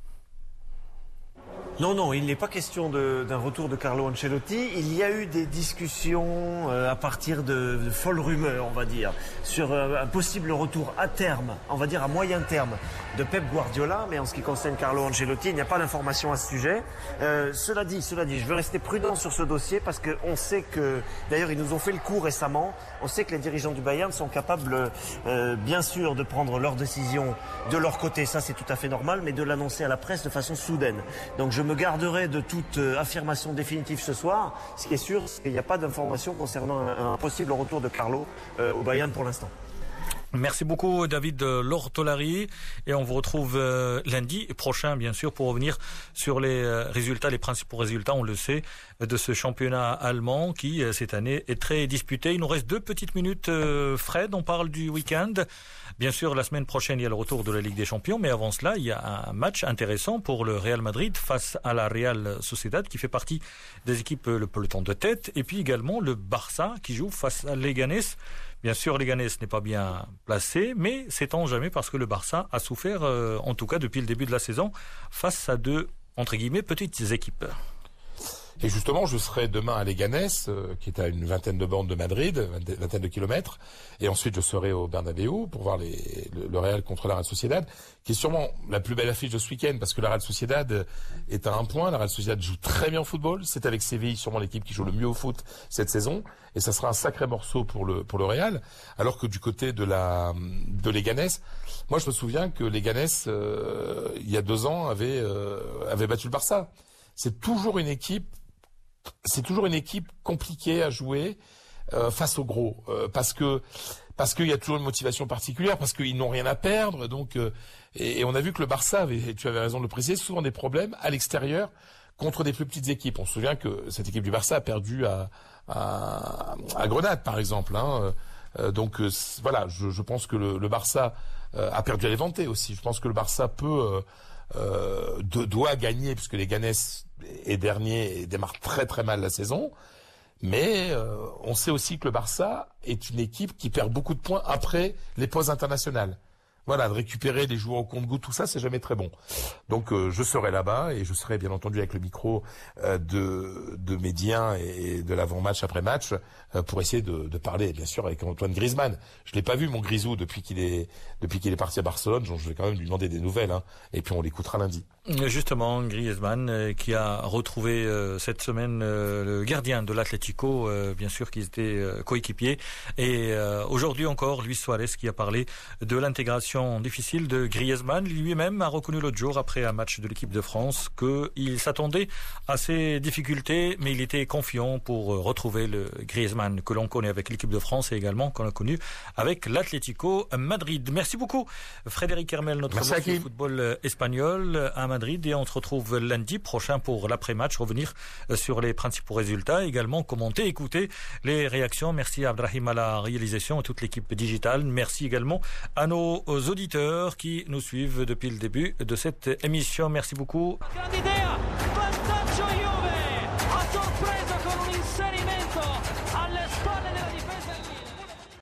Non, non, il n'est pas question de, d'un retour de Carlo Ancelotti. Il y a eu des discussions euh, à partir de, de folles rumeurs, on va dire, sur euh, un possible retour à terme, on va dire à moyen terme, de Pep Guardiola. Mais en ce qui concerne Carlo Ancelotti, il n'y a pas d'information à ce sujet. Euh, cela dit, cela dit, je veux rester prudent sur ce dossier parce qu'on sait que, d'ailleurs, ils nous ont fait le coup récemment. On sait que les dirigeants du Bayern sont capables, euh, bien sûr, de prendre leurs décisions de leur côté. Ça, c'est tout à fait normal, mais de l'annoncer à la presse de façon soudaine. Donc, je me garderai de toute euh, affirmation définitive ce soir. Ce qui est sûr, c'est qu'il n'y a pas d'information concernant un, un possible retour de Carlo euh, au Bayern pour l'instant. Merci beaucoup David Lortolari et on vous retrouve euh, lundi prochain bien sûr pour revenir sur les euh, résultats, les principaux résultats, on le sait, de ce championnat allemand qui euh, cette année est très disputé. Il nous reste deux petites minutes euh, Fred, on parle du week-end. Bien sûr la semaine prochaine il y a le retour de la Ligue des Champions, mais avant cela il y a un match intéressant pour le Real Madrid face à la Real Sociedad qui fait partie des équipes le peloton de tête et puis également le Barça qui joue face à Leganés. Bien sûr, Leganés n'est pas bien placé, mais sait-on jamais parce que le Barça a souffert, euh, en tout cas depuis le début de la saison, face à deux, entre guillemets, petites équipes. Et justement, je serai demain à Leganés, euh, qui est à une vingtaine de bornes de Madrid, une vingtaine de kilomètres, et ensuite je serai au Bernabéu pour voir les, le, le Real contre la Real Sociedad, qui est sûrement la plus belle affiche de ce week-end, parce que la Real Sociedad est à un point, la Real Sociedad joue très bien au football, c'est avec Séville sûrement l'équipe qui joue le mieux au foot cette saison, et ça sera un sacré morceau pour le pour le Real, alors que du côté de la de Leganés, moi je me souviens que Leganés, euh, il y a deux ans, avait euh, avait battu le Barça. C'est toujours une équipe C'est toujours une équipe compliquée à jouer euh, face aux gros, euh, parce que parce qu'il y a toujours une motivation particulière, parce qu'ils n'ont rien à perdre. Donc, euh, et, et on a vu que le Barça avait, et tu avais raison de le préciser, souvent des problèmes à l'extérieur contre des plus petites équipes. On se souvient que cette équipe du Barça a perdu à à, à Grenade, par exemple. Hein. Euh, donc euh, voilà, je, je pense que le, le Barça euh, a perdu à Levante aussi. Je pense que le Barça peut euh, euh, de, doit gagner, puisque les Leganés est dernier et démarre très très mal la saison. Mais euh, on sait aussi que le Barça est une équipe qui perd beaucoup de points après les pauses internationales. Voilà, de récupérer les joueurs au compte-gouttes, tout ça, c'est jamais très bon. Donc euh, je serai là-bas et je serai bien entendu avec le micro euh, de de Médien et de l'avant-match après-match euh, pour essayer de, de parler, bien sûr, avec Antoine Griezmann. Je l'ai pas vu, mon Grisou, depuis qu'il est depuis qu'il est parti à Barcelone. Donc je vais quand même lui demander des nouvelles, hein, et puis on l'écoutera lundi. Justement, Griezmann euh, qui a retrouvé euh, cette semaine euh, le gardien de l'Atlético, euh, bien sûr qu'ils étaient euh, coéquipiers. Et euh, aujourd'hui encore, Luis Suarez qui a parlé de l'intégration difficile de Griezmann. Lui-même a reconnu l'autre jour, après un match de l'équipe de France, qu'il s'attendait à ces difficultés, mais il était confiant pour retrouver le Griezmann que l'on connaît avec l'équipe de France et également qu'on a connu avec l'Atlético Madrid. Merci beaucoup, Frédéric Hermel, notre boss du football espagnol à Madrid, et on se retrouve lundi prochain pour l'après-match, revenir sur les principaux résultats, également commenter, écouter les réactions. Merci à Abdrahim à la réalisation et toute l'équipe digitale. Merci également à nos auditeurs qui nous suivent depuis le début de cette émission. Merci beaucoup.